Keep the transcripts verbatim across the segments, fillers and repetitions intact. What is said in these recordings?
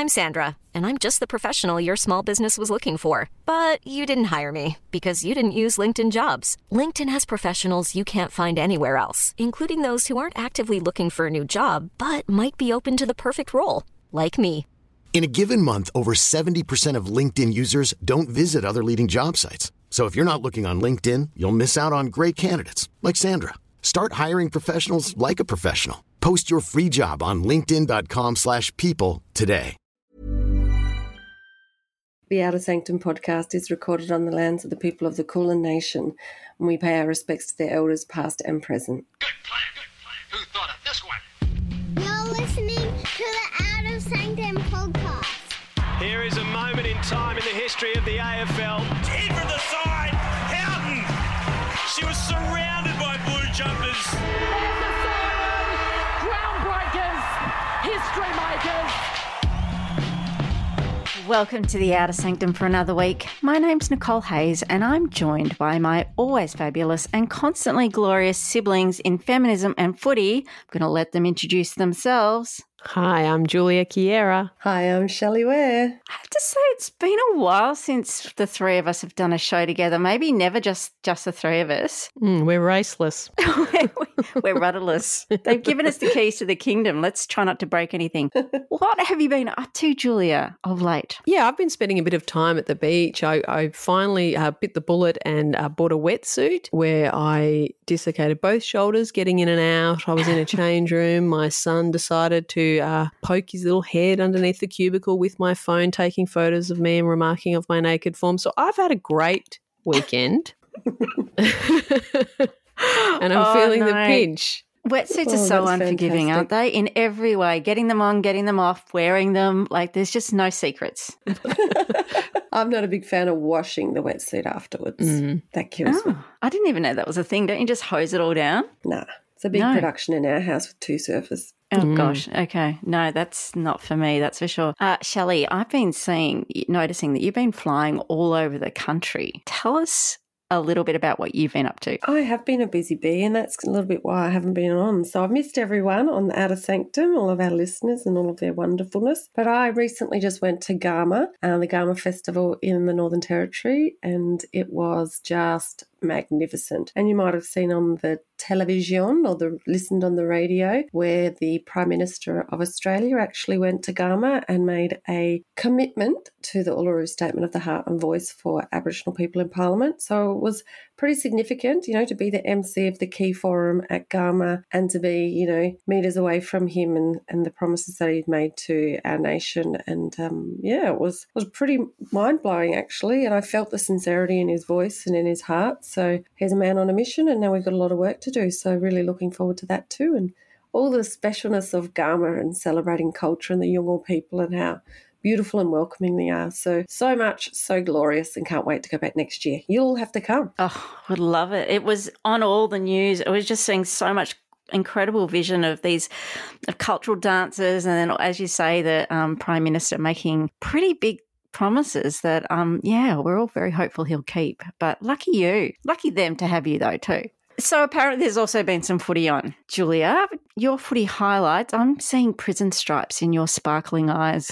I'm Sandra, and I'm just the professional your small business was looking for. But you didn't hire me because you didn't use LinkedIn Jobs. LinkedIn has professionals you can't find anywhere else, including those who aren't actively looking for a new job, but might be open to the perfect role, like me. In a given month, over seventy percent of LinkedIn users don't visit other leading job sites. So if you're not looking on LinkedIn, you'll miss out on great candidates like Sandra. Start hiring professionals like a professional. Post your free job on linkedin.com slash people today. The Outer Sanctum podcast is recorded on the lands of the people of the Kulin Nation, and we pay our respects to their elders past and present. Good plan, good plan. Who thought of this one? You're listening to the Outer Sanctum podcast. Here is a moment in time in the history of the A F L. In from the side, Houghton. She was surrounded by blue jumpers. There's the siren. Groundbreakers. History makers. Welcome to the Outer Sanctum for another week. My name's Nicole Hayes and I'm joined by my always fabulous and constantly glorious siblings in feminism and footy. I'm going to let them introduce themselves. Hi, I'm Julia Kiera. Hi, I'm Shelley Ware. I have to say it's been a while since the three of us have done a show together. Maybe never just, just the three of us. Mm, we're raceless. we're, we're rudderless. They've given us the keys to the kingdom. Let's try not to break anything. What have you been up to, Julia, of late? Yeah, I've been spending a bit of time at the beach. I, I finally uh, bit the bullet and uh, bought a wetsuit where I dislocated both shoulders getting in and out. I was in a change room. My son decided to Uh, poke his little head underneath the cubicle with my phone, taking photos of me and remarking of my naked form. So I've had a great weekend. And I'm oh, feeling no. the pinch. Wetsuits oh, are so unforgiving, fantastic. Aren't they? In every way, getting them on, getting them off, wearing them. Like there's just no secrets. I'm not a big fan of washing the wetsuit afterwards. Mm. That kills oh, me. I didn't even know that was a thing. Don't you just hose it all down? Nah, it's a big No. production in our house with two surfers. Oh, Mm. gosh. Okay. No, that's not for me, that's for sure. Uh, Shelley, I've been seeing, noticing that you've been flying all over the country. Tell us a little bit about what you've been up to. I have been a busy bee, and that's a little bit why I haven't been on. So I've missed everyone on the Outer Sanctum, all of our listeners and all of their wonderfulness. But I recently just went to Garma, uh, the Garma Festival in the Northern Territory, and it was just magnificent. And you might have seen on the television or the listened on the radio where the Prime Minister of Australia actually went to Garma and made a commitment to the Uluru Statement of the Heart and Voice for Aboriginal people in Parliament. So it was pretty significant, you know, to be the M C of the key forum at Garma and to be, you know, metres away from him and, and the promises that he'd made to our nation. And um, yeah, it was was pretty mind-blowing actually, and I felt the sincerity in his voice and in his heart. So he's a man on a mission, and now we've got a lot of work to do. So really looking forward to that too, and all the specialness of Garma and celebrating culture and the Yolngu people and how beautiful and welcoming they are. So, so much, so glorious, and can't wait to go back next year. You'll all have to come. Oh, would love it. It was on all the news. I was just seeing so much incredible vision of these of cultural dances, and then, as you say, the um, Prime Minister making pretty big promises that, um, yeah, we're all very hopeful he'll keep. But lucky you. Lucky them to have you, though, too. So apparently there's also been some footy on. Julia, your footy highlights, I'm seeing prison stripes in your sparkling eyes.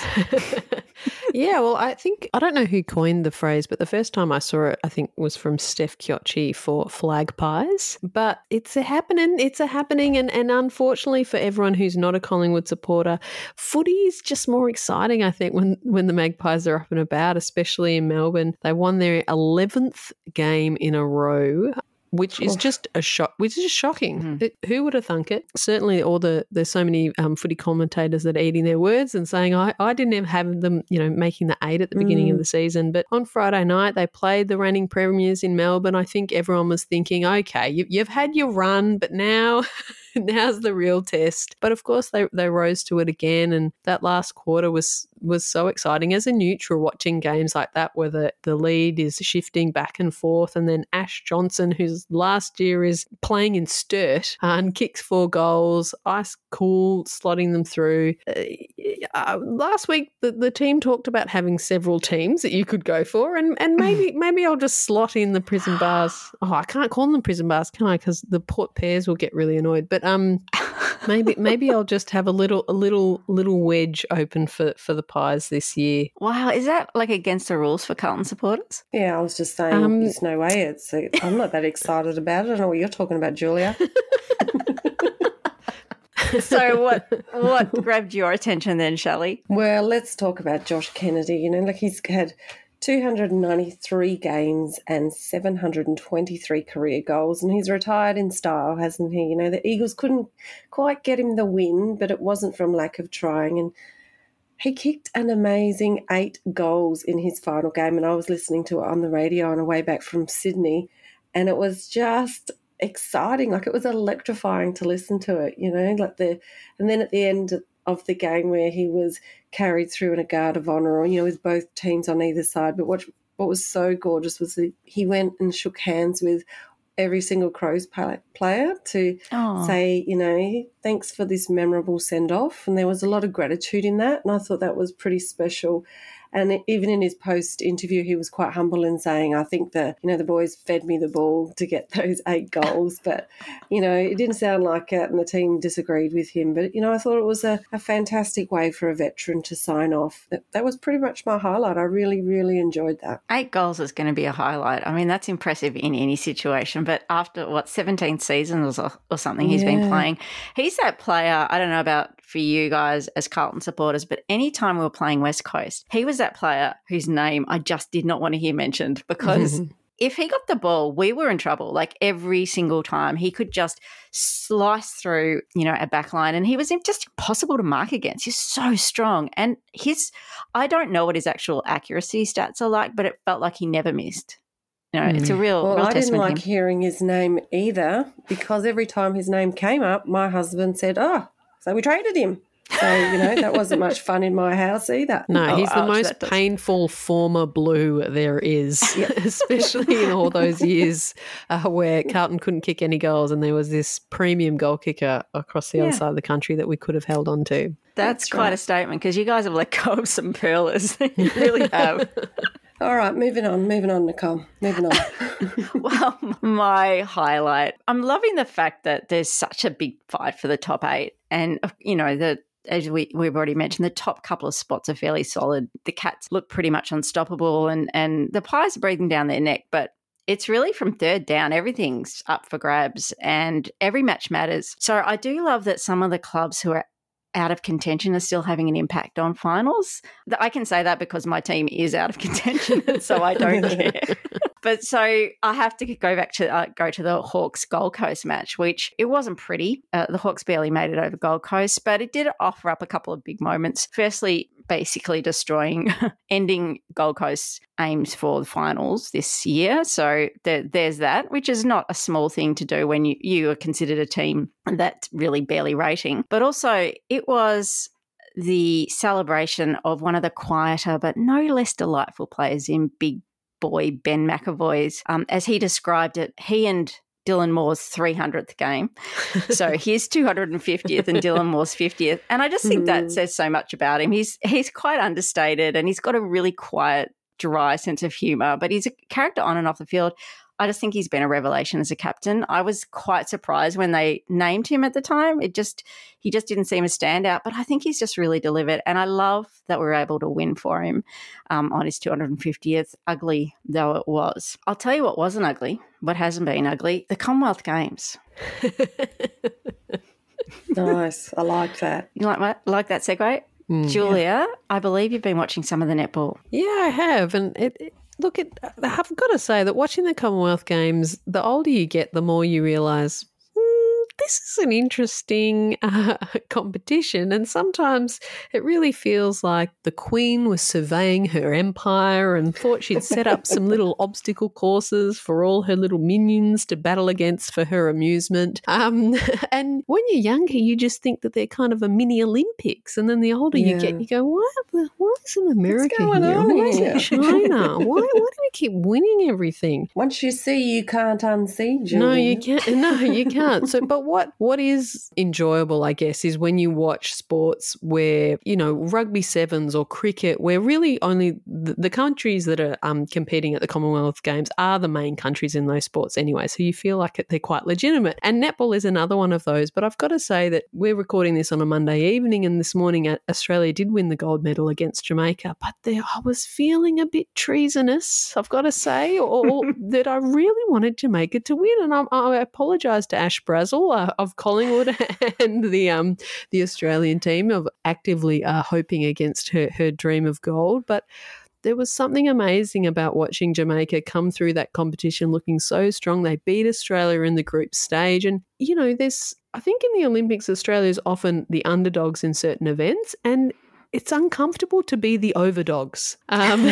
Yeah, well, I think, I don't know who coined the phrase, but the first time I saw it, I think was from Steph Chiocci for flag pies. But it's a happening, it's a happening. And, and unfortunately for everyone who's not a Collingwood supporter, footy is just more exciting, I think, when, when the Magpies are up and about, especially in Melbourne. They won their eleventh game in a row. Which is just a shock, which is just shocking. Mm. It, who would have thunk it? Certainly all the, there's so many um, footy commentators that are eating their words and saying, I, I didn't even have them, you know, making the eight at the beginning mm. of the season. But on Friday night, they played the reigning premiers in Melbourne. I think everyone was thinking, okay, you, you've had your run, but now... now's the real test. But of course they they rose to it again, and that last quarter was was so exciting as a neutral watching games like that where the, the lead is shifting back and forth, and then Ash Johnson, whose last year is playing in Sturt, uh, and kicks four goals, ice cool, slotting them through. Uh, uh, last week the, the team talked about having several teams that you could go for, and, and maybe maybe I'll just slot in the prison bars. Oh, I can't call them prison bars, can I? Because the Port Pairs will get really annoyed. But um, maybe maybe I'll just have a little a little little wedge open for, for the Pies this year. Wow, is that like against the rules for Carlton supporters? Yeah, I was just saying, Um, there's no way. It's. I'm not that excited about it. I don't know what you're talking about, Julia. So what what grabbed your attention then, Shelley? Well, let's talk about Josh Kennedy. You know, like he's had two hundred ninety-three games and seven hundred twenty-three career goals, and he's retired in style, hasn't he? You know, the Eagles couldn't quite get him the win, but it wasn't from lack of trying. And he kicked an amazing eight goals in his final game, and I was listening to it on the radio on the way back from Sydney, and it was just exciting. Like, it was electrifying to listen to it, you know, like the, and then at the end of the game where he was carried through in a guard of honour, or, you know, with both teams on either side. But what what was so gorgeous was that he went and shook hands with every single Crows player to Oh. say, you know, thanks for this memorable send-off. And there was a lot of gratitude in that, and I thought that was pretty special. And even in his post interview, he was quite humble in saying, I think that, you know, the boys fed me the ball to get those eight goals. But, you know, it didn't sound like it, and the team disagreed with him. But, you know, I thought it was a, a fantastic way for a veteran to sign off. That, that was pretty much my highlight. I really, really enjoyed that. Eight goals is going to be a highlight. I mean, that's impressive in any situation. But after, what, seventeen seasons or, or something he's been Yeah. playing, he's that player, I don't know about for you guys as Carlton supporters, but any time we were playing West Coast, he was that player whose name I just did not want to hear mentioned, because if he got the ball, we were in trouble. Like, every single time he could just slice through, you know, a back line, and he was just impossible to mark against. He's so strong. And his, I don't know what his actual accuracy stats are like, but it felt like he never missed. You know, it's a real, Well, real I didn't testament like to him. hearing his name either, because every time his name came up, my husband said, oh, so we traded him. So, you know, that wasn't much fun in my house either. No, Oh, he's the ouch, most that does- painful former blue there is, especially in all those years uh, where Carlton couldn't kick any goals, and there was this premium goal kicker across the Yeah. other side of the country that we could have held on to. That's quite a statement, because you guys have let go of some pearlers. You really have. All right, moving on, moving on, Nicole, moving on. Well, my highlight, I'm loving the fact that there's such a big fight for the top eight. And, you know, the as we, we've already mentioned, the top couple of spots are fairly solid. The Cats look pretty much unstoppable, and, and the Pies are breathing down their neck. But it's really from third down, everything's up for grabs, and every match matters. So I do love that some of the clubs who are out of contention are still having an impact on finals. I can say that because my team is out of contention, so I don't care. But so I have to go back to uh, go to the Hawks Gold Coast match, which it wasn't pretty. Uh, the Hawks barely made it over Gold Coast, but it did offer up a couple of big moments. Firstly, basically destroying, ending Gold Coast's aims for the finals this year. So there, there's that, which is not a small thing to do when you, you are considered a team that's really barely rating. But also it was the celebration of one of the quieter but no less delightful players in Big Boy Ben McAvoy's. Um, as he described it, he and Dylan Moore's three hundredth game. So his two hundred fiftieth and Dylan Moore's fiftieth. And I just think that says so much about him. He's he's quite understated, and he's got a really quiet, dry sense of humour, but he's a character on and off the field. I just think he's been a revelation as a captain. I was quite surprised when they named him at the time. It just he just didn't seem a standout, but I think he's just really delivered, and I love that we were able to win for him um, on his two hundred fiftieth, ugly though it was. I'll tell you what wasn't ugly, what hasn't been ugly, the Commonwealth Games. Nice. I like that. You like, my, like that segue? Mm, Julia, I believe you've been watching some of the netball. Yeah, I have. And it, it, look, it, I've got to say that watching the Commonwealth Games, the older you get, the more you realise, mm, this is an interesting uh, competition. And sometimes it really feels like the Queen was surveying her empire and thought she'd set up some little obstacle courses for all her little minions to battle against for her amusement. Um, and when you're younger, you just think that they're kind of a mini Olympics. And then the older Yeah. you get, you go, why, why isn't America going here? on Why isn't here? China? Why, why do we keep winning everything? Once you see, you can't unsee, Julia. No, you can't. No, you can't. So, but what what is enjoyable, I guess, is when you watch sports where, you know, rugby sevens or cricket, where really only the, the countries that are um, competing at the Commonwealth Games are the main countries in those sports anyway. So you feel like they're quite legitimate. And netball is another one of those. But I've got to say that we're recording this on a Monday evening, and this morning Australia did win the gold medal against Jamaica. But there, I was feeling a bit treasonous, I've got to say, or that I really wanted Jamaica to win. And I, I apologise to Ash Brazel uh, of Collingwood and the um the Australian team of actively uh, hoping against her, her dream of gold. But there was something amazing about watching Jamaica come through that competition looking so strong. They beat Australia in the group stage. And, you know, there's, I think in the Olympics, Australia is often the underdogs in certain events, and it's uncomfortable to be the overdogs. Um,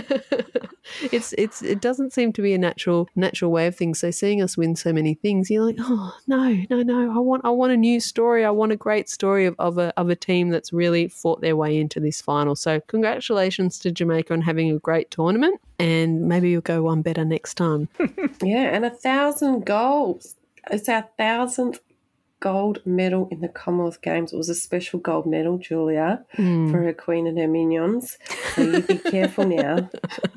it's it's it doesn't seem to be a natural natural way of things. So seeing us win so many things, you're like, oh no, no, no! I want I want a new story. I want a great story of, of a of a team that's really fought their way into this final. So congratulations to Jamaica on having a great tournament, and maybe you'll go one better next time. Yeah, and a thousand goals. It's our thousandth gold medal in the Commonwealth Games. It was a special gold medal, Julia, mm. for her queen and her minions. So you be careful now.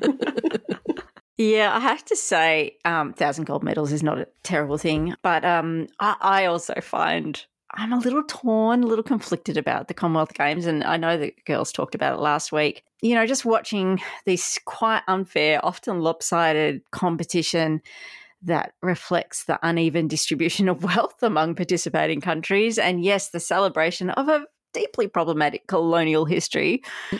Yeah, I have to say, um, thousand gold medals is not a terrible thing, but um, I, I also find I'm a little torn, a little conflicted about the Commonwealth Games, and I know the girls talked about it last week. You know, just watching this quite unfair, often lopsided competition that reflects the uneven distribution of wealth among participating countries. And yes, the celebration of a deeply problematic colonial history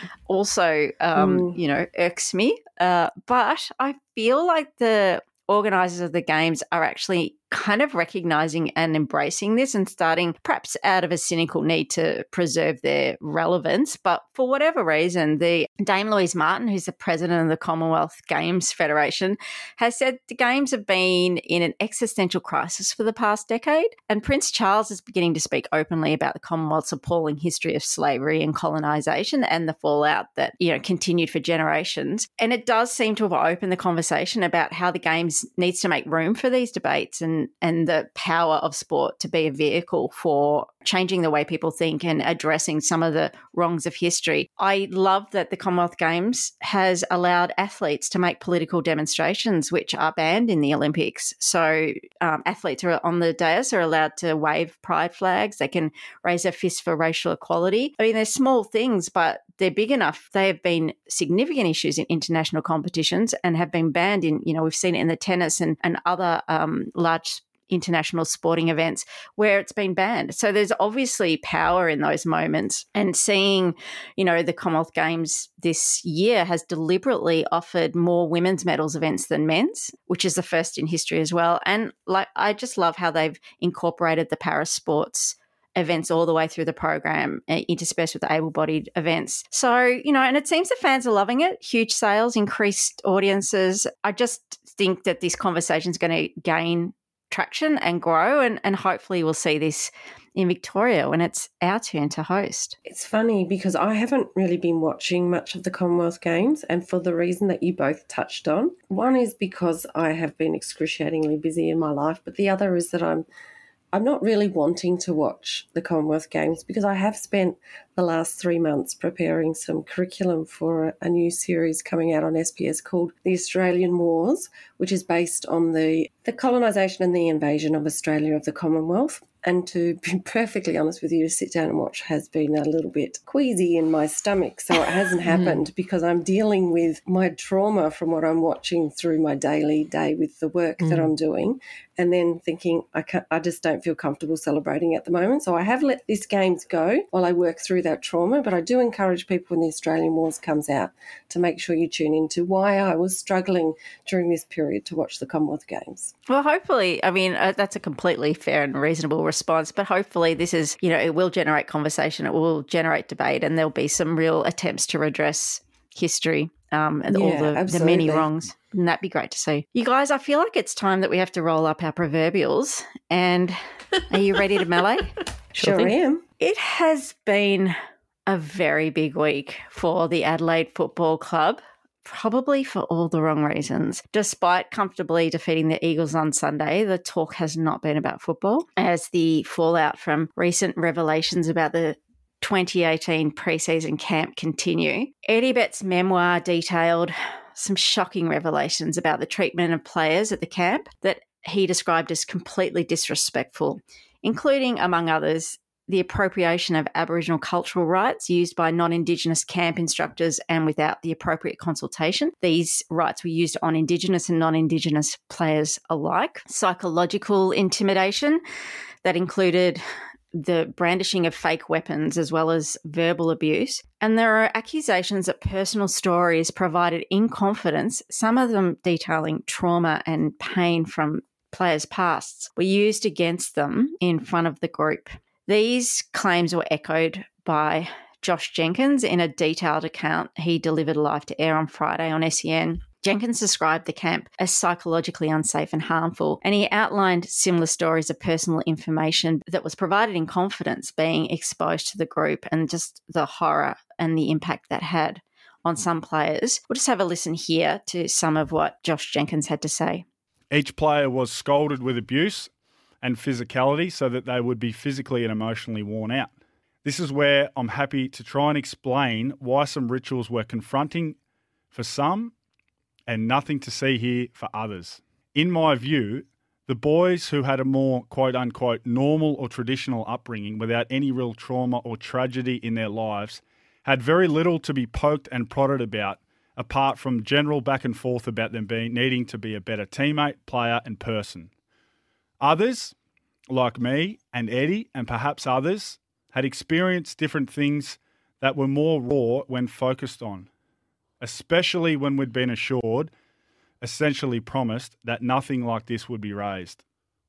also, um, mm. you know, irks me. Uh, but I feel like the organisers of the Games are actually kind of recognising and embracing this and starting perhaps out of a cynical need to preserve their relevance. But for whatever reason, the Dame Louise Martin, who's the president of the Commonwealth Games Federation, has said the Games have been in an existential crisis for the past decade, and Prince Charles is beginning to speak openly about the Commonwealth's appalling history of slavery and colonisation and the fallout that, you know, continued for generations. And it does seem to have opened the conversation about how the Games needs to make room for these debates and and the power of sport to be a vehicle for changing the way people think and addressing some of the wrongs of history. I love that the Commonwealth Games has allowed athletes to make political demonstrations which are banned in the Olympics. So um, athletes are on the dais are allowed to wave pride flags. They can raise their fists for racial equality. I mean, they're small things, but they're big enough. They have been significant issues in international competitions and have been banned in, you know, we've seen it in the tennis and, and other um, large international sporting events where it's been banned. So there's obviously power in those moments. And seeing, you know, the Commonwealth Games this year has deliberately offered more women's medals events than men's, which is the first in history as well. And like, I just love how they've incorporated the para sports events all the way through the program, uh, interspersed with the able-bodied events. So, you know, and it seems the fans are loving it. Huge sales, increased audiences. I just think that this conversation is going to gain traction and grow, and, and hopefully we'll see this in Victoria when it's our turn to host. It's funny because I haven't really been watching much of the Commonwealth Games, and for the reason that you both touched on. One is because I have been excruciatingly busy in my life, but the other is that I'm I'm not really wanting to watch the Commonwealth Games because I have spent the last three months preparing some curriculum for a new series coming out on S B S called The Australian Wars, which is based on the, the colonisation and the invasion of Australia of the Commonwealth. And to be perfectly honest with you, to sit down and watch has been a little bit queasy in my stomach. So it hasn't happened because I'm dealing with my trauma from what I'm watching through my daily day with the work mm. that I'm doing, and then thinking I can't, I just don't feel comfortable celebrating at the moment. So I have let these games go while I work through that trauma, but I do encourage people when the Australian Wars comes out to make sure you tune into why I was struggling during this period to watch the Commonwealth Games. Well, hopefully, I mean, uh, that's a completely fair and reasonable response, but hopefully this is, you know, it will generate conversation, it will generate debate, and there'll be some real attempts to redress history um, and yeah, all the, the many wrongs. And that'd be great to see. You guys, I feel like it's time that we have to roll up our proverbials. And are you ready to melee? Sure, sure am. It has been a very big week for the Adelaide Football Club probably for all the wrong reasons. Despite comfortably defeating the Eagles on Sunday, the talk has not been about football, as the fallout from recent revelations about the twenty eighteen preseason camp continue. Eddie Betts' memoir detailed some shocking revelations about the treatment of players at the camp that he described as completely disrespectful, including, among others, the appropriation of Aboriginal cultural rights used by non-Indigenous camp instructors and without the appropriate consultation. These rights were used on Indigenous and non-Indigenous players alike. Psychological intimidation that included the brandishing of fake weapons as well as verbal abuse. And there are accusations that personal stories provided in confidence, some of them detailing trauma and pain from players' pasts, were used against them in front of the group. These claims were echoed by Josh Jenkins in a detailed account he delivered live to air on Friday on S E N. Jenkins described the camp as psychologically unsafe and harmful, and he outlined similar stories of personal information that was provided in confidence being exposed to the group and just the horror and the impact that had on some players. We'll just have a listen here to some of what Josh Jenkins had to say. Each player was scolded with abuse and physicality so that they would be physically and emotionally worn out. This is where I'm happy to try and explain why some rituals were confronting for some and nothing to see here for others. In my view, the boys who had a more quote-unquote normal or traditional upbringing without any real trauma or tragedy in their lives had very little to be poked and prodded about, apart from general back and forth about them being needing to be a better teammate, player and person. Others, like me and Eddie and perhaps others, had experienced different things that were more raw when focused on, especially when we'd been assured, essentially promised, that nothing like this would be raised.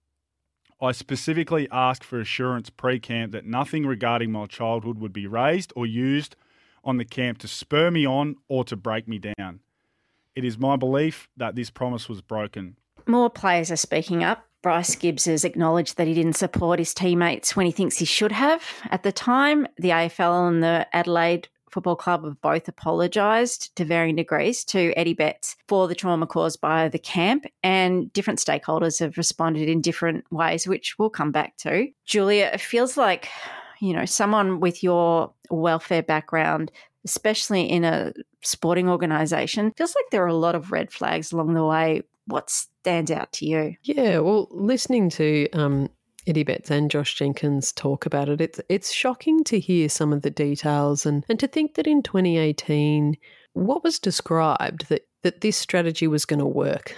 I specifically asked for assurance pre-camp that nothing regarding my childhood would be raised or used on the camp to spur me on or to break me down. It is my belief that this promise was broken. More players are speaking up. Bryce Gibbs has acknowledged that he didn't support his teammates when he thinks he should have. At the time, the A F L and the Adelaide Football Club have both apologised to varying degrees to Eddie Betts for the trauma caused by the camp, and different stakeholders have responded in different ways, which we'll come back to. Julia, it feels like, you know, someone with your welfare background, especially in a sporting organisation, feels like there are a lot of red flags along the way. What stands out to you? Yeah, well, listening to um, Eddie Betts and Josh Jenkins talk about it, it's it's shocking to hear some of the details and, and to think that in twenty eighteen, what was described, that that this strategy was going to work.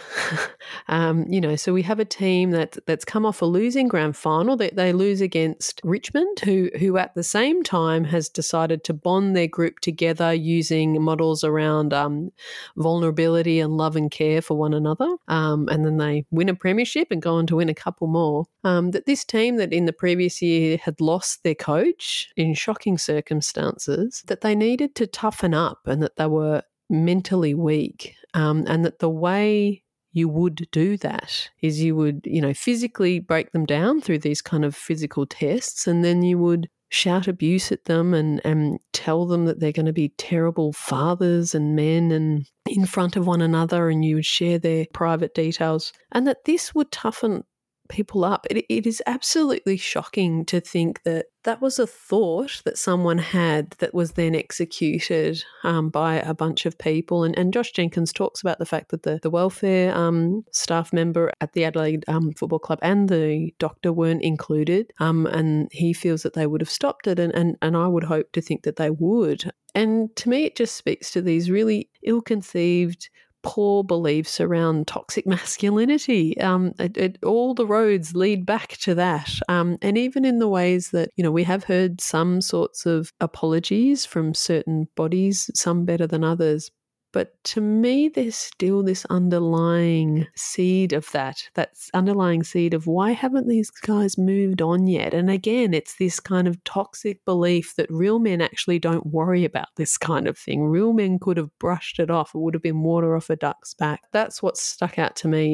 um, you know, so we have a team that that's come off a losing grand final. They, they lose against Richmond, who who at the same time has decided to bond their group together using models around um, vulnerability and love and care for one another. Um, and then they win a premiership and go on to win a couple more. Um, that this team that in the previous year had lost their coach in shocking circumstances, that they needed to toughen up and that they were mentally weak, um, and that the way you would do that is you would, you know, physically break them down through these kind of physical tests, and then you would shout abuse at them and, and tell them that they're going to be terrible fathers and men and in front of one another, and you would share their private details, and that this would toughen people up. It, it is absolutely shocking to think that that was a thought that someone had that was then executed um, by a bunch of people. And, and Josh Jenkins talks about the fact that the, the welfare um, staff member at the Adelaide um, Football Club and the doctor weren't included, um, and he feels that they would have stopped it, and, and, and I would hope to think that they would. And to me, it just speaks to these really ill-conceived, poor beliefs around toxic masculinity. Um, it, it, all the roads lead back to that. Um, and even in the ways that, you know, we have heard some sorts of apologies from certain bodies, some better than others. But to me, there's still this underlying seed of that, that underlying seed of why haven't these guys moved on yet? And again, it's this kind of toxic belief that real men actually don't worry about this kind of thing. Real men could have brushed it off. It would have been water off a duck's back. That's what stuck out to me is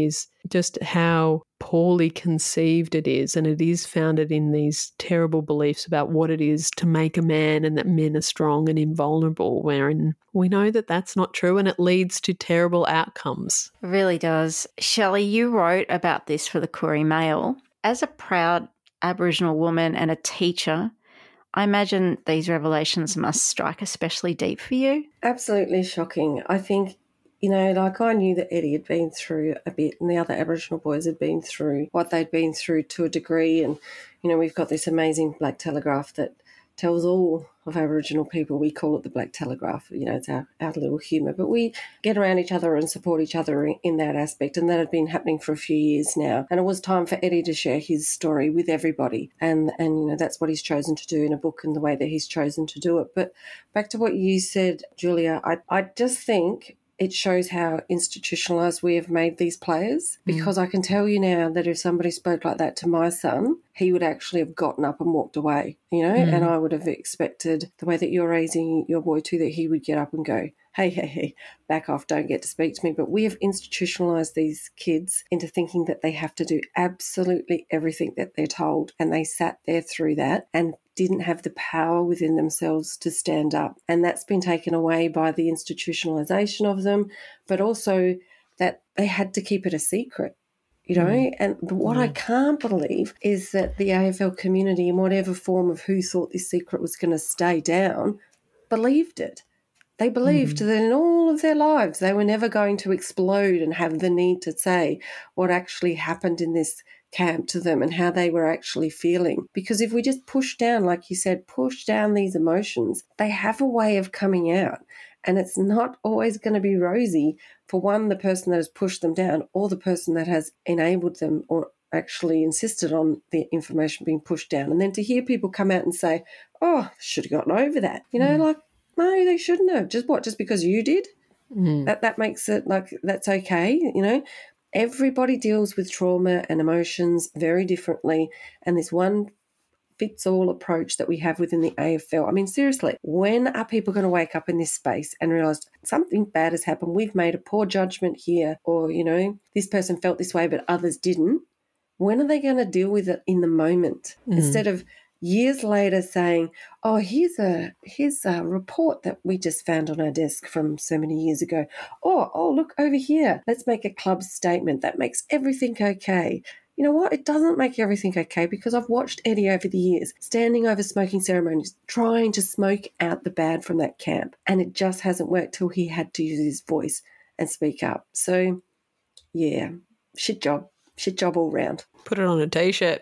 just how poorly conceived it is, and it is founded in these terrible beliefs about what it is to make a man and that men are strong and invulnerable, wherein we know that that's not true and it leads to terrible outcomes. It really does. Shelley, you wrote about this for the Koori Mail. As a proud Aboriginal woman and a teacher, I imagine these revelations must strike especially deep for you. Absolutely shocking. I think, you know, like I knew that Eddie had been through a bit and the other Aboriginal boys had been through what they'd been through to a degree. And, you know, we've got this amazing Black Telegraph that tells all of Aboriginal people, we call it the Black Telegraph, you know, it's our, our little humour, but we get around each other and support each other in, in that aspect, and that had been happening for a few years now. And it was time for Eddie to share his story with everybody, and, and you know, that's what he's chosen to do in a book and the way that he's chosen to do it. But back to what you said, Julia, I, I just think it shows how institutionalised we have made these players, because mm. I can tell you now that if somebody spoke like that to my son, he would actually have gotten up and walked away, you know, mm. and I would have expected the way that you're raising your boy too, that he would get up and go, hey, hey, hey, back off, don't get to speak to me. But we have institutionalised these kids into thinking that they have to do absolutely everything that they're told, and they sat there through that and didn't have the power within themselves to stand up. And that's been taken away by the institutionalisation of them, but also that they had to keep it a secret, you know. Mm. And what mm. I can't believe is that the A F L community, in whatever form of who thought this secret was going to stay down, believed it. They believed mm. that in all of their lives they were never going to explode and have the need to say what actually happened in this camp to them and how they were actually feeling. Because if we just push down, like you said, push down these emotions, they have a way of coming out. And it's not always going to be rosy for one, the person that has pushed them down, or the person that has enabled them or actually insisted on the information being pushed down. And then to hear people come out and say, oh, should have gotten over that. You know, mm. like, no, they shouldn't have. Just what? Just because you did? Mm. That that makes it like that's okay, you know. Everybody deals with trauma and emotions very differently, and this one fits-all approach that we have within the A F L. I mean, seriously, when are people going to wake up in this space and realise something bad has happened, we've made a poor judgment here, or, you know, this person felt this way but others didn't? When are they going to deal with it in the moment mm. instead of years later saying, oh, here's a here's a report that we just found on our desk from so many years ago. Oh, oh, look over here. Let's make a club statement. That makes everything okay. You know what? It doesn't make everything okay, because I've watched Eddie over the years standing over smoking ceremonies, trying to smoke out the bad from that camp, and it just hasn't worked till he had to use his voice and speak up. So, yeah, shit job. Shit job all round. Put it on a T-shirt.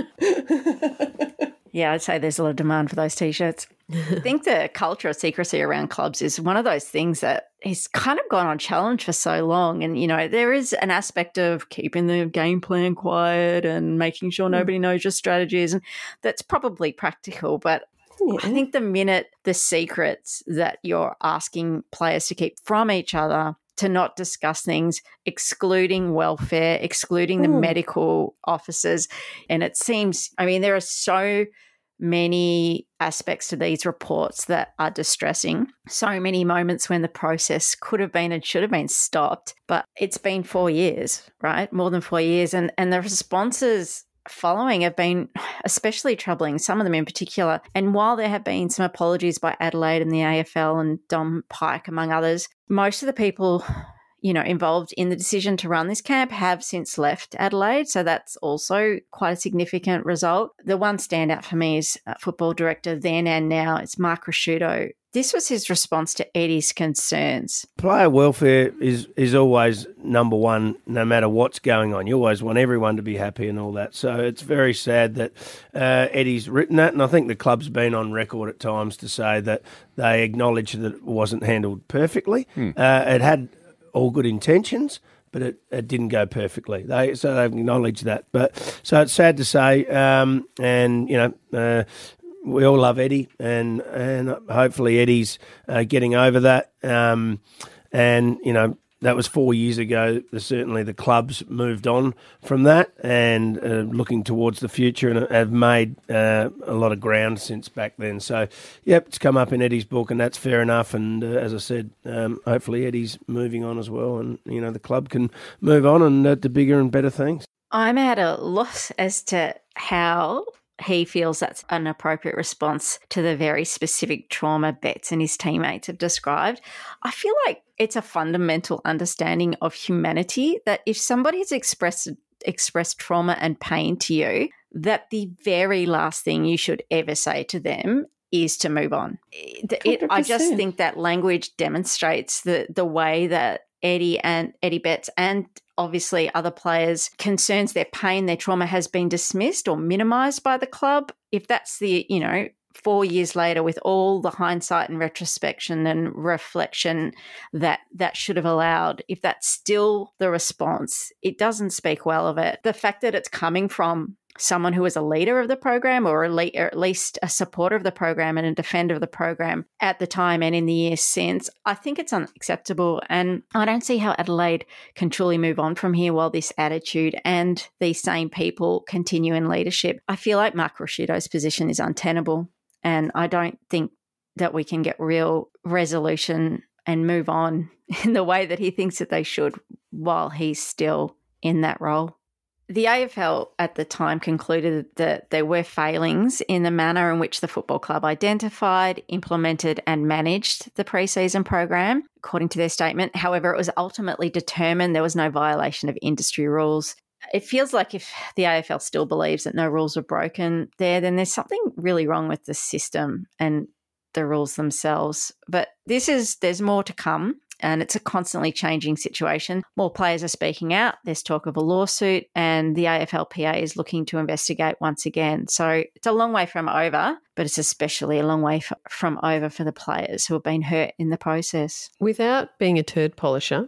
Yeah, I'd say there's a lot of demand for those T-shirts. I think the culture of secrecy around clubs is one of those things that has kind of gone unchallenged for so long. And, you know, there is an aspect of keeping the game plan quiet and making sure nobody knows your strategies, and that's probably practical. But yeah. I think the minute the secrets that you're asking players to keep from each other, to not discuss things, excluding welfare, excluding the mm. medical officers. And it seems, I mean, there are so many aspects to these reports that are distressing. So many moments when the process could have been and should have been stopped. But it's been four years, right? More than four years. And, and the responses following have been especially troubling, some of them in particular. And while there have been some apologies by Adelaide and the A F L and Dom Pike, among others, most of the people, you know, involved in the decision to run this camp have since left Adelaide. So that's also quite a significant result. The one standout for me is uh, football director then and now, it's Mark Rasciuto. This was his response to Eddie's concerns. Player welfare is, is always number one, no matter what's going on. You always want everyone to be happy and all that. So it's very sad that uh, Eddie's written that, and I think the club's been on record at times to say that they acknowledge that it wasn't handled perfectly. Hmm. Uh, it had all good intentions, but it, it didn't go perfectly. They so they've acknowledged that. But so it's sad to say, um, and you know. Uh, We all love Eddie, and and hopefully Eddie's uh, getting over that. Um, and, you know, that was four years ago. Certainly the club's moved on from that and uh, looking towards the future and have made uh, a lot of ground since back then. So, yep, it's come up in Eddie's book and that's fair enough. And uh, as I said, um, hopefully Eddie's moving on as well and, you know, the club can move on and uh, to bigger and better things. I'm at a loss as to how he feels that's an appropriate response to the very specific trauma Betts and his teammates have described. I feel like it's a fundamental understanding of humanity that if somebody has expressed expressed trauma and pain to you, that the very last thing you should ever say to them is to move on. It, it, I just think that language demonstrates the the way that Eddie and Eddie Betts and obviously other players' concerns, their pain, their trauma has been dismissed or minimised by the club. If that's the, you know, four years later with all the hindsight and retrospection and reflection that that should have allowed, if that's still the response, it doesn't speak well of it. The fact that it's coming from someone who was a leader of the program or, a le- or at least a supporter of the program and a defender of the program at the time and in the years since, I think it's unacceptable. And I don't see how Adelaide can truly move on from here while this attitude and these same people continue in leadership. I feel like Mark Ricciuto's position is untenable, and I don't think that we can get real resolution and move on in the way that he thinks that they should while he's still in that role. The A F L at the time concluded that there were failings in the manner in which the football club identified, implemented and managed the pre-season program, according to their statement. However, it was ultimately determined there was no violation of industry rules. It feels like if the A F L still believes that no rules were broken there, then there's something really wrong with the system and the rules themselves. But this is, there's more to come. And it's a constantly changing situation. More players are speaking out. There's talk of a lawsuit and the A F L P A is looking to investigate once again. So it's a long way from over, but it's especially a long way f- from over for the players who have been hurt in the process. Without being a turd polisher,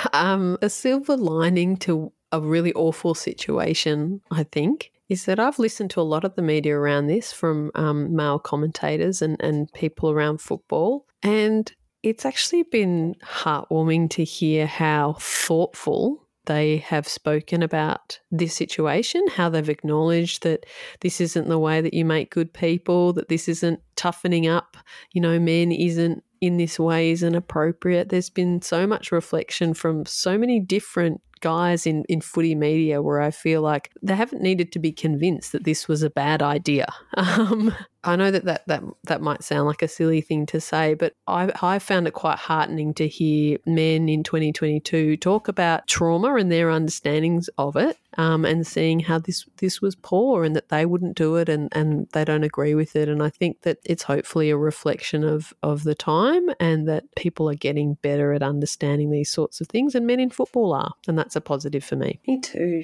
um, a silver lining to a really awful situation, I think, is that I've listened to a lot of the media around this from um, male commentators and, and people around football, and it's actually been heartwarming to hear how thoughtful they have spoken about this situation, how they've acknowledged that this isn't the way that you make good people, that this isn't toughening up, you know, men isn't in this way isn't appropriate. There's been so much reflection from so many different guys in, in footy media where I feel like they haven't needed to be convinced that this was a bad idea. Um, I know that that, that that might sound like a silly thing to say, but I, I found it quite heartening to hear men in twenty twenty-two talk about trauma and their understandings of it, um, and seeing how this this was poor and that they wouldn't do it and, and they don't agree with it. And I think that it's hopefully a reflection of, of the time and that people are getting better at understanding these sorts of things, and men in football are, and that's a positive for me. Me too.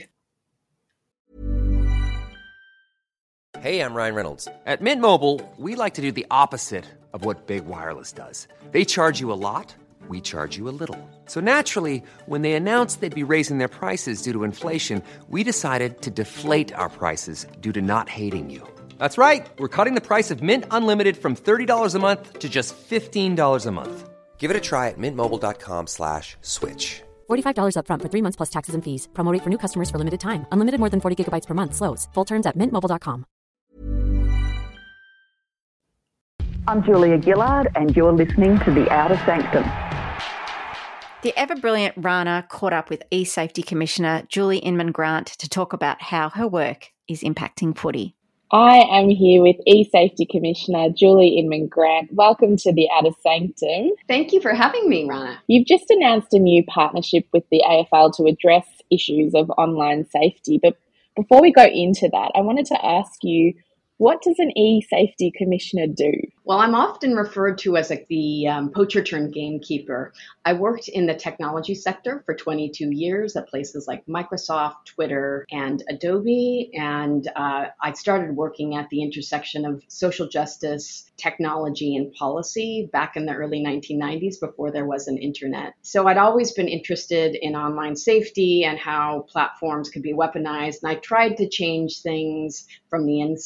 Hey, I'm Ryan Reynolds. At Mint Mobile, we like to do the opposite of what Big Wireless does. They charge you a lot, we charge you a little. So naturally, when they announced they'd be raising their prices due to inflation, we decided to deflate our prices due to not hating you. That's right. We're cutting the price of Mint Unlimited from thirty dollars a month to just fifteen dollars a month. Give it a try at mintmobile.com slash switch. forty-five dollars up front for three months plus taxes and fees. Promo rate for new customers for limited time. Unlimited more than forty gigabytes per month slows. Full terms at mint mobile dot com. I'm Julia Gillard, and you're listening to The Outer Sanctum. The ever-brilliant Rana caught up with E-Safety Commissioner Julie Inman-Grant to talk about how her work is impacting footy. I am here with E-Safety Commissioner Julie Inman-Grant. Welcome to The Outer Sanctum. Thank you for having me, Rana. You've just announced a new partnership with the A F L to address issues of online safety. But before we go into that, I wanted to ask you, what does an E-Safety Commissioner do? Well, I'm often referred to as like the um, poacher turned gamekeeper. I worked in the technology sector for twenty-two years at places like Microsoft, Twitter, and Adobe. And uh, I started working at the intersection of social justice, technology, and policy back in the early nineteen nineties before there was an internet. So I'd always been interested in online safety and how platforms could be weaponized. And I tried to change things from the inside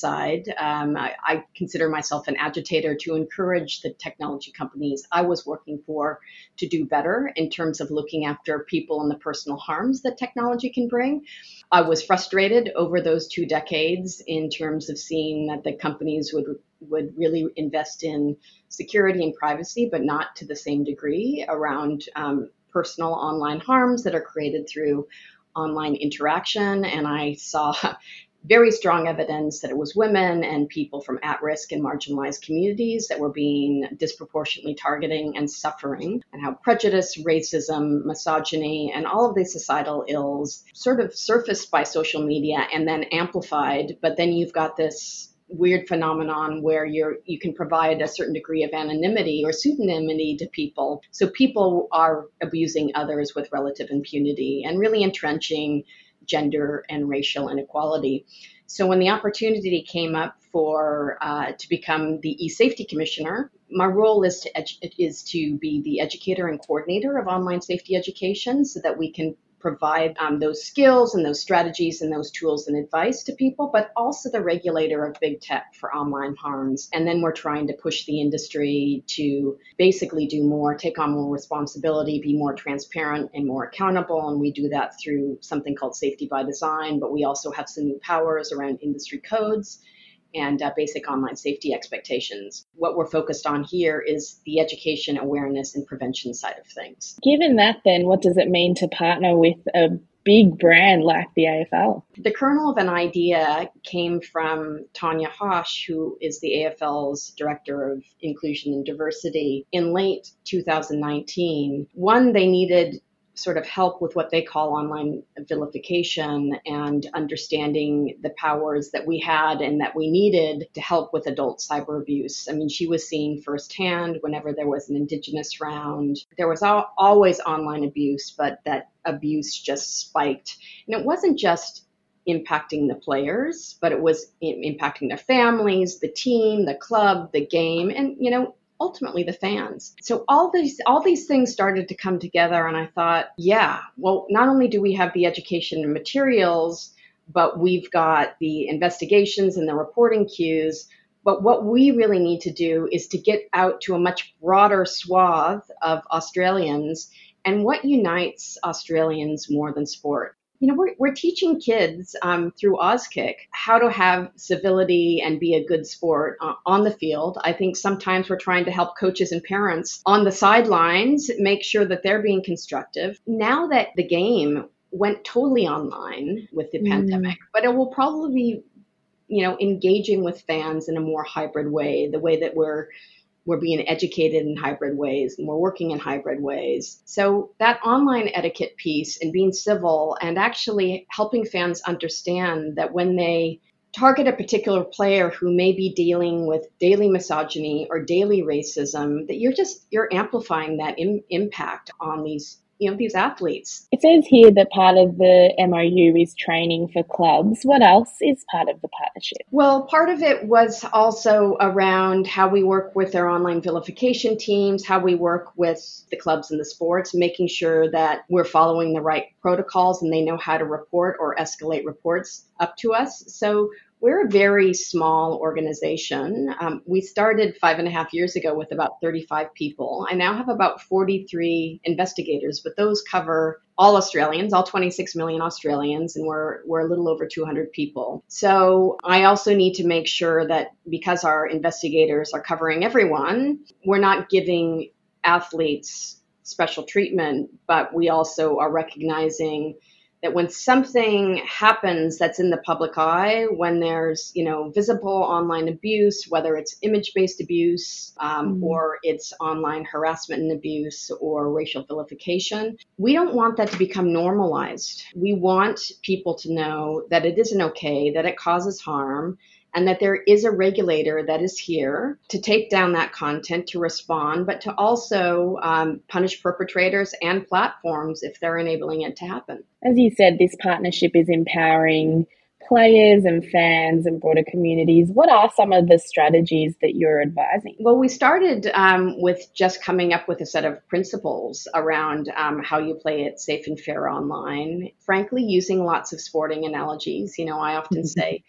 did. Um, I, I consider myself an agitator to encourage the technology companies I was working for to do better in terms of looking after people and the personal harms that technology can bring. I was frustrated over those two decades in terms of seeing that the companies would would really invest in security and privacy, but not to the same degree around um, personal online harms that are created through online interaction. And I saw very strong evidence that it was women and people from at-risk and marginalized communities that were being disproportionately targeting and suffering, and how prejudice, racism, misogyny, and all of these societal ills sort of surfaced by social media and then amplified. But then you've got this weird phenomenon where you're you can provide a certain degree of anonymity or pseudonymity to people. So people are abusing others with relative impunity and really entrenching gender and racial inequality. So when the opportunity came up for uh, to become the e-safety commissioner, my role is to edu- is to be the educator and coordinator of online safety education so that we can provide um, those skills and those strategies and those tools and advice to people, but also the regulator of big tech for online harms. And then we're trying to push the industry to basically do more, take on more responsibility, be more transparent and more accountable. And we do that through something called Safety by Design, but we also have some new powers around industry codes and uh, basic online safety expectations. What we're focused on here is the education, awareness, and prevention side of things. Given that, then, what does it mean to partner with a big brand like the A F L? The kernel of an idea came from Tanya Hosh, who is the A F L's Director of Inclusion and Diversity, in late two thousand nineteen. One, they needed sort of help with what they call online vilification and understanding the powers that we had and that we needed to help with adult cyber abuse. I mean, she was seeing firsthand whenever there was an Indigenous round, there was al- always online abuse, but that abuse just spiked. And it wasn't just impacting the players, but it was i- impacting their families, the team, the club, the game, and, you know, ultimately the fans. So all these all these things started to come together, and I thought, yeah, well, not only do we have the education and materials, but we've got the investigations and the reporting cues. But what we really need to do is to get out to a much broader swath of Australians. And what unites Australians more than sport? You know, we're, we're teaching kids um, through Auskick how to have civility and be a good sport uh, on the field. I think sometimes we're trying to help coaches and parents on the sidelines make sure that they're being constructive. Now that the game went totally online with the mm. pandemic, but it will probably be, you know, engaging with fans in a more hybrid way, the way that we're We're being educated in hybrid ways, and we're working in hybrid ways. So that online etiquette piece and being civil and actually helping fans understand that when they target a particular player who may be dealing with daily misogyny or daily racism, that you're just, you're amplifying that im- impact on these you know, these athletes. It says here that part of the M O U is training for clubs. What else is part of the partnership? Well, part of it was also around how we work with our online vilification teams, how we work with the clubs and the sports, making sure that we're following the right protocols and they know how to report or escalate reports up to us. So we're a very small organization. Um, we started five and a half years ago with about thirty-five people. I now have about forty-three investigators, but those cover all Australians, all twenty-six million Australians, and we're we're a little over two hundred people. So I also need to make sure that because our investigators are covering everyone, we're not giving athletes special treatment, but we also are recognizing that when something happens that's in the public eye, when there's, you know, visible online abuse, whether it's image-based abuse um, mm. or it's online harassment and abuse or racial vilification, we don't want that to become normalized. We want people to know that it isn't okay, that it causes harm, and that there is a regulator that is here to take down that content, to respond, but to also um, punish perpetrators and platforms if they're enabling it to happen. As you said, this partnership is empowering players and fans and broader communities. What are some of the strategies that you're advising? Well, we started um, with just coming up with a set of principles around um, how you play it safe and fair online. Frankly, using lots of sporting analogies. You know, I often say,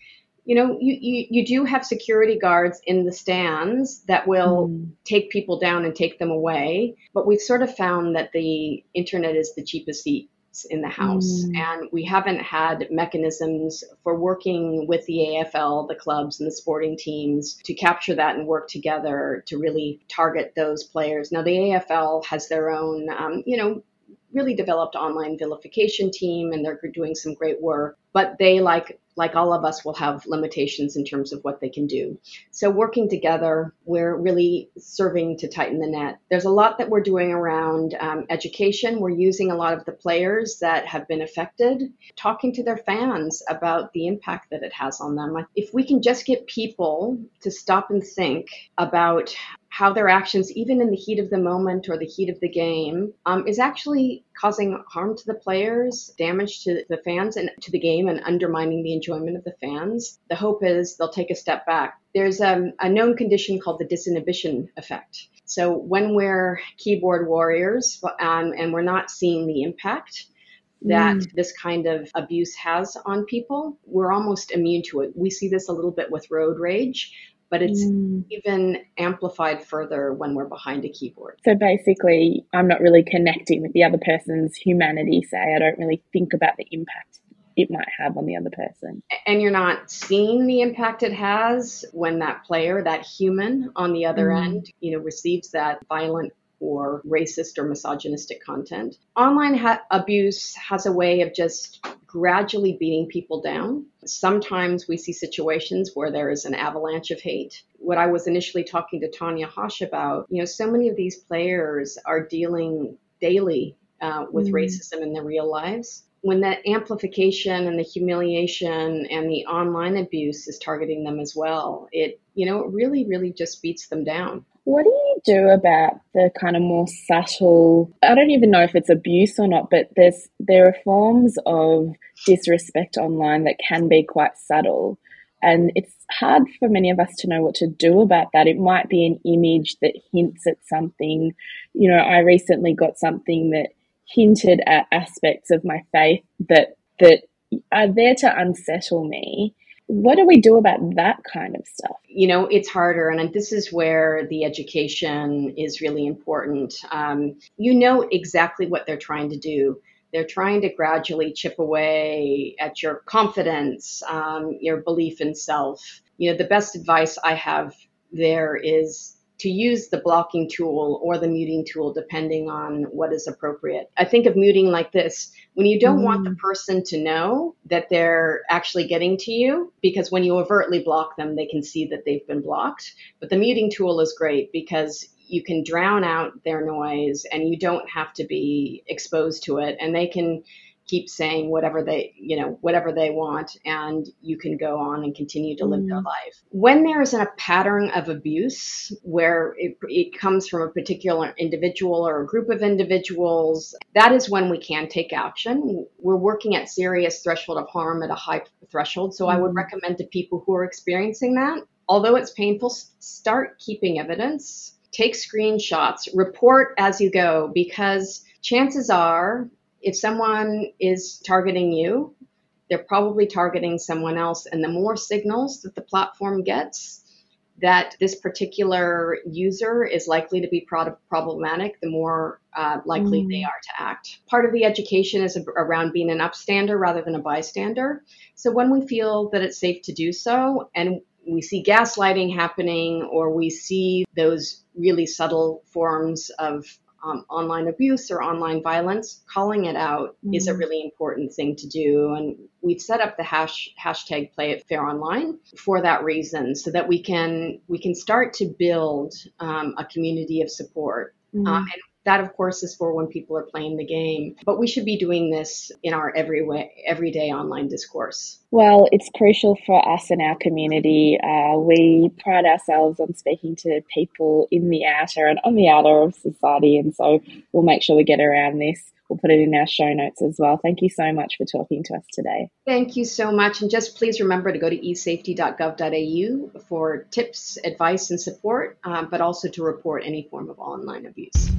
you know, you, you, you do have security guards in the stands that will mm. take people down and take them away. But we've sort of found that the internet is the cheapest seat in the house. Mm. And we haven't had mechanisms for working with the A F L, the clubs and the sporting teams to capture that and work together to really target those players. Now, the A F L has their own, um, you know, really developed online vilification team, and they're doing some great work. But they, like like all of us, will have limitations in terms of what they can do. So working together, we're really serving to tighten the net. There's a lot that we're doing around um, education. We're using a lot of the players that have been affected, talking to their fans about the impact that it has on them. If we can just get people to stop and think about how their actions, even in the heat of the moment or the heat of the game, um, is actually causing harm to the players, damage to the fans and to the game, and undermining the enjoyment of the fans. The hope is they'll take a step back. There's um, a known condition called the disinhibition effect. So when we're keyboard warriors um, and we're not seeing the impact that mm. this kind of abuse has on people, we're almost immune to it. We see this a little bit with road rage, but it's mm. even amplified further when we're behind a keyboard. So basically, I'm not really connecting with the other person's humanity, say. I don't really think about the impact it might have on the other person. And you're not seeing the impact it has when that player, that human on the other mm. end, you know, receives that violent or racist or misogynistic content. Online ha- abuse has a way of just gradually beating people down. Sometimes we see situations where there is an avalanche of hate. What I was initially talking to Tanya Hosh about, you know, so many of these players are dealing daily uh, with mm. racism in their real lives. When that amplification and the humiliation and the online abuse is targeting them as well, it, you know, it really, really just beats them down. What do you do about the kind of more subtle, I don't even know if it's abuse or not, but there's there are forms of disrespect online that can be quite subtle. And it's hard for many of us to know what to do about that. It might be an image that hints at something. You know, I recently got something that hinted at aspects of my faith that that are there to unsettle me. What do we do about that kind of stuff? You know, it's harder. And this is where the education is really important. Um, you know exactly what they're trying to do. They're trying to gradually chip away at your confidence, um, your belief in self. You know, the best advice I have there is to use the blocking tool or the muting tool, depending on what is appropriate. I think of muting like this. When you don't mm. want the person to know that they're actually getting to you, because when you overtly block them, they can see that they've been blocked. But the muting tool is great because you can drown out their noise and you don't have to be exposed to it. And they can keep saying whatever they, you know, whatever they want, and you can go on and continue to live mm. their life. When there is a pattern of abuse where it, it comes from a particular individual or a group of individuals, that is when we can take action. We're working at serious threshold of harm at a high threshold. So mm. I would recommend to people who are experiencing that, although it's painful, start keeping evidence, take screenshots, report as you go, because chances are, if someone is targeting you, they're probably targeting someone else. And the more signals that the platform gets that this particular user is likely to be pro- problematic, the more uh, likely mm. they are to act. Part of the education is around being an upstander rather than a bystander. So when we feel that it's safe to do so, and we see gaslighting happening, or we see those really subtle forms of Um, online abuse or online violence, calling it out mm. is a really important thing to do. And we've set up the hash, hashtag Play It Fair Online for that reason, so that we can we can start to build um, a community of support. Mm. Um, and that, of course, is for when people are playing the game. But we should be doing this in our every way, everyday online discourse. Well, it's crucial for us in our community. Uh, we pride ourselves on speaking to people in the outer and on the outer of society, and so we'll make sure we get around this. We'll put it in our show notes as well. Thank you so much for talking to us today. Thank you so much. And just please remember to go to e safety dot gov dot a u for tips, advice, and support, um, but also to report any form of online abuse.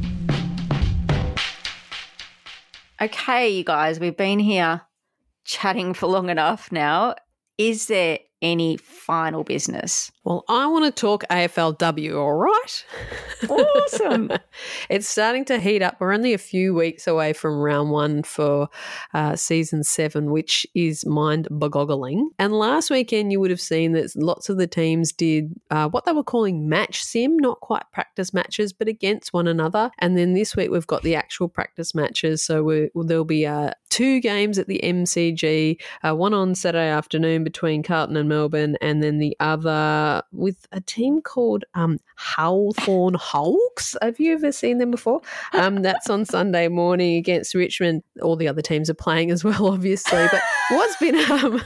Okay, you guys, we've been here chatting for long enough now. Is there any final business? Well, I want to talk A F L W, all right? Awesome. It's starting to heat up. We're only a few weeks away from round one for uh, season seven, which is mind-boggling. And last weekend, you would have seen that lots of the teams did uh, what they were calling match sim, not quite practice matches, but against one another. And then this week, we've got the actual practice matches. So we're, there'll be uh, two games at the M C G, uh, one on Saturday afternoon between Carlton and Melbourne, and then the other with a team called um, Hawthorn Hawks. Have you ever seen them before? Um, that's on Sunday morning against Richmond. All the other teams are playing as well, obviously. But what's been um,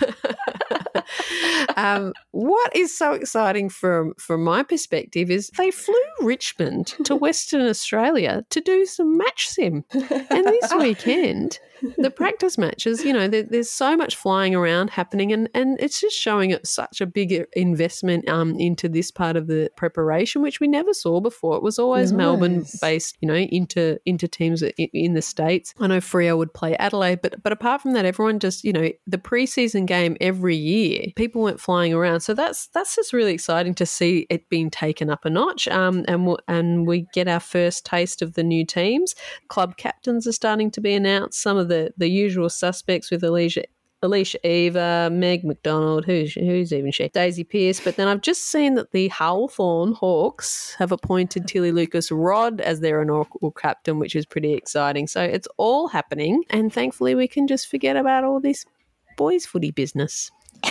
um, what is so exciting from from my perspective is they flew Richmond to Western Australia to do some match sim, and this weekend the practice matches, you know, there, there's so much flying around happening, and, and it's just showing it such a big investment um, into this part of the preparation, which we never saw before. It was always nice. Melbourne-based, you know, into into teams in, in the States. I know Freo would play Adelaide, but but apart from that, everyone just, you know, the preseason game every year, people went flying around. So that's that's just really exciting to see it being taken up a notch, um, and we'll, and we get our first taste of the new teams. Club captains are starting to be announced. Some of the The, the usual suspects with Alicia, Alicia Eva, Meg McDonald, who's, who's even she, Daisy Pearce. But then I've just seen that the Hawthorn Hawks have appointed Tilly Lucas-Rod as their inaugural captain, which is pretty exciting. So it's all happening, and thankfully we can just forget about all this boys' footy business.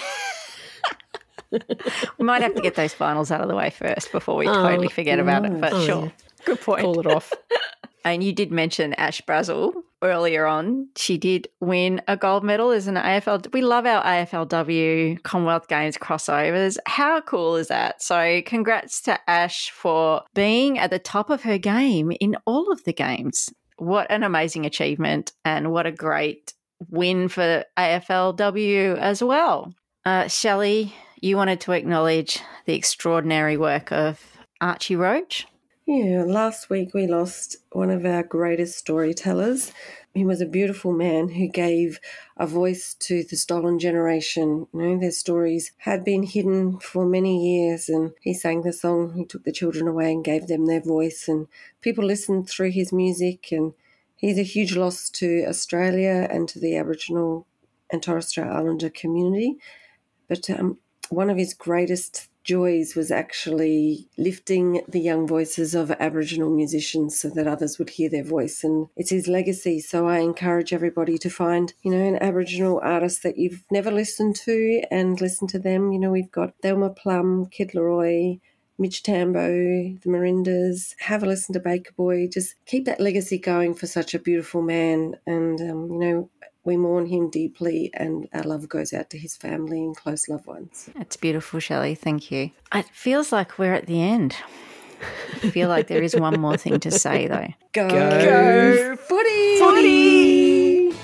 We might have to get those finals out of the way first before we oh, totally forget no. about it, but oh, sure. Yeah. Good point. Call it off. And you did mention Ash Brazel earlier on. She did win a gold medal as an A F L. We love our A F L W Commonwealth Games crossovers. How cool is that? So congrats to Ash for being at the top of her game in all of the games. What an amazing achievement, and what a great win for A F L W as well. Uh, Shelley, you wanted to acknowledge the extraordinary work of Archie Roach. Yeah, last week we lost one of our greatest storytellers. He was a beautiful man who gave a voice to the stolen generation. You know, their stories had been hidden for many years, and he sang the song, he took the children away and gave them their voice, and people listened through his music, and he's a huge loss to Australia and to the Aboriginal and Torres Strait Islander community. But um, one of his greatest joys was actually lifting the young voices of Aboriginal musicians so that others would hear their voice, and it's his legacy. So I encourage everybody to find, you know, an Aboriginal artist that you've never listened to and listen to them. You know, we've got Thelma Plum, Kid Leroy, Mitch Tambo, the Marindas. Have a listen to Baker Boy. Just keep that legacy going for such a beautiful man, and um, you know, we mourn him deeply, and our love goes out to his family and close loved ones. That's beautiful, Shelley. Thank you. It feels like we're at the end. I feel like there is one more thing to say, though. Go, go, go footy! Footy!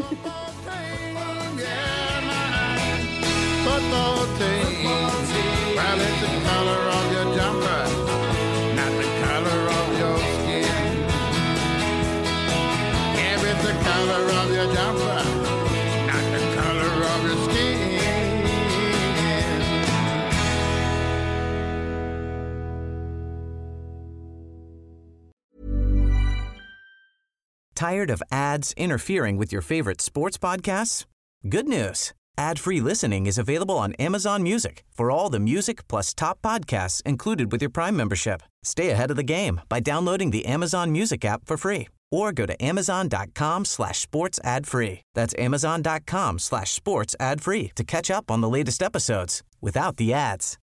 Tired of ads interfering with your favorite sports podcasts? Good news. Ad-free listening is available on Amazon Music for all the music plus top podcasts included with your Prime membership. Stay ahead of the game by downloading the Amazon Music app for free or go to amazon.com slash sports ad free. That's amazon.com slash sports ad free to catch up on the latest episodes without the ads.